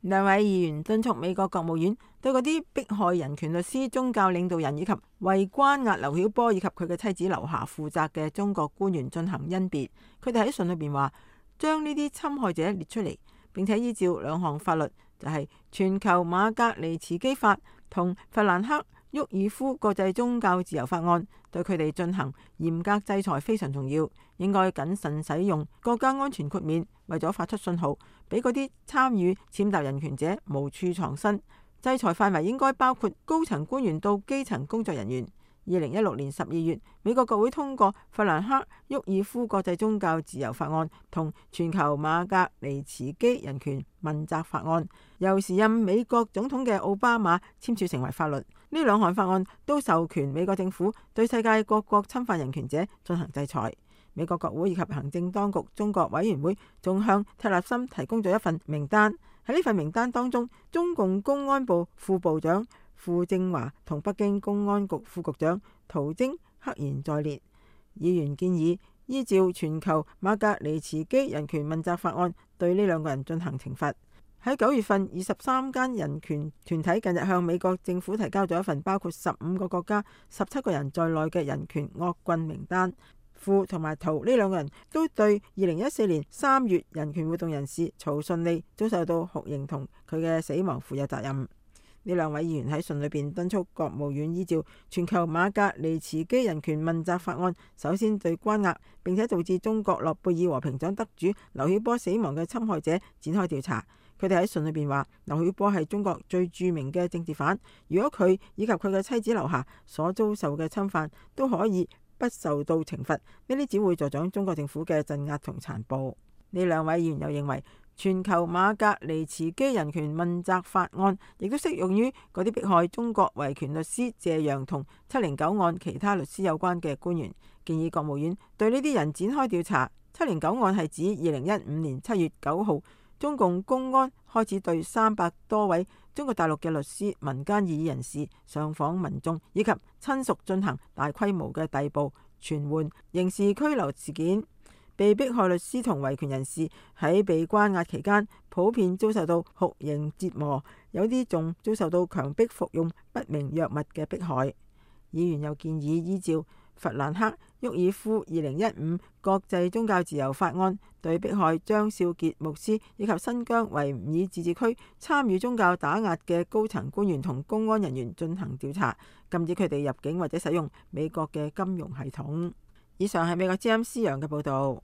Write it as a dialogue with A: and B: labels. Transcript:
A: 兩位議員敦促美國國務院對嗰啲迫害人權律師、宗教領導人以及為關押劉曉波以及佢嘅妻子劉霞負責嘅中國官員進行甄別。佢哋喺信裏邊話，將呢啲侵害者列出嚟，並且依照兩項法律，就係全球馬格尼茨基法同弗蘭克沃爾夫國際宗教自由法案，對佢哋進行嚴格制裁非常重要。應該謹慎使用國家安全豁免，為咗發出信號，俾嗰啲參與踐踏人權者無處藏身。制裁範圍應該包括高層官員到基層工作人員。2016年12月，美國國會通過弗蘭克沃爾夫國際宗教自由法案同全球馬格尼茨基人權問責法案，由時任美國總統嘅奧巴馬簽署成為法律。呢兩項法案都授權美國政府對世界各國侵犯人權者進行制裁。美國國會以及行政當局中國委員會仲向特立森提供咗一份名單。喺呢份名單當中，中共公安部副部長傅政華同北京公安局副局長陶晶赫然在列。議員建議依照全球馬格尼茨基人權問責法案對呢兩個人進行懲罰。喺9月份，23間人權團體近日向美國政府提交咗一份包括15個國家、17個人在內嘅人權惡棍名單。傅同埋陶呢兩個人都對2014年3月人權活動人士曹順利遭受到酷刑同佢嘅死亡負有責任。呢兩位議員喺信裏邊敦促國務院依照全球馬格尼茨基人權問責法案，首先對關押並且導致中國諾貝爾和平獎得主劉曉波死亡嘅侵害者展開調查。佢哋喺信裏邊話，劉曉波係中國最著名嘅政治犯，如果佢以及佢嘅妻子劉霞所遭受嘅侵犯都可以不受到懲罰，呢啲只會助長中國政府嘅鎮壓同殘暴。呢兩位議員又認為，全球馬格尼茨基人權問責法案亦都適用於嗰啲迫害中國維權律師謝陽同709案其他律師有關嘅官員，建議國務院對呢啲人展開調查。709案係指2015年7月9號，中共公安開始對300多位中國大陸嘅律師、民間異議人士、上訪民眾以及親屬進行大規模嘅逮捕、傳喚、刑事拘留事件。被迫害律師同維權人士喺被關押期間，普遍遭受到酷刑折磨，有啲仲遭受到強迫服用不明藥物嘅迫害。議員又建議依照弗蘭克沃爾夫2015國際宗教自由法案，對迫害張少傑牧師以及新疆維吾爾自治區參與宗教打壓嘅高層官員同公安人員進行調查，禁止佢哋入境或者使用美國嘅金融系統。以上係美國之音思陽嘅報道。